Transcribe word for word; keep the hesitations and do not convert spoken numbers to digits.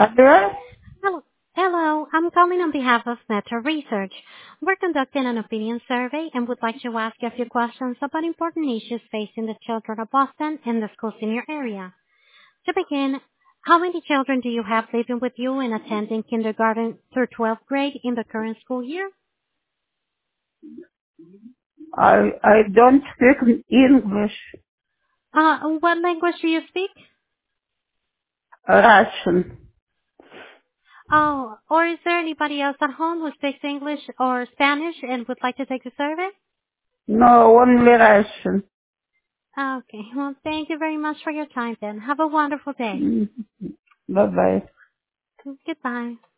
Address? Hello. Hello, I'm calling on behalf of Meta Research. We're conducting an opinion survey and would like to ask you a few questions about important issues facing the children of Boston and the schools in your area. To begin, how many children do you have living with you and attending kindergarten through twelfth grade in the current school year? I I don't speak English, Uh, what language do you speak? Russian. Oh, or is there anybody else at home who speaks English or Spanish and would like to take the survey? No, only Russian. Okay, well, thank you very much for your time then. Have a wonderful day. Bye bye. Goodbye.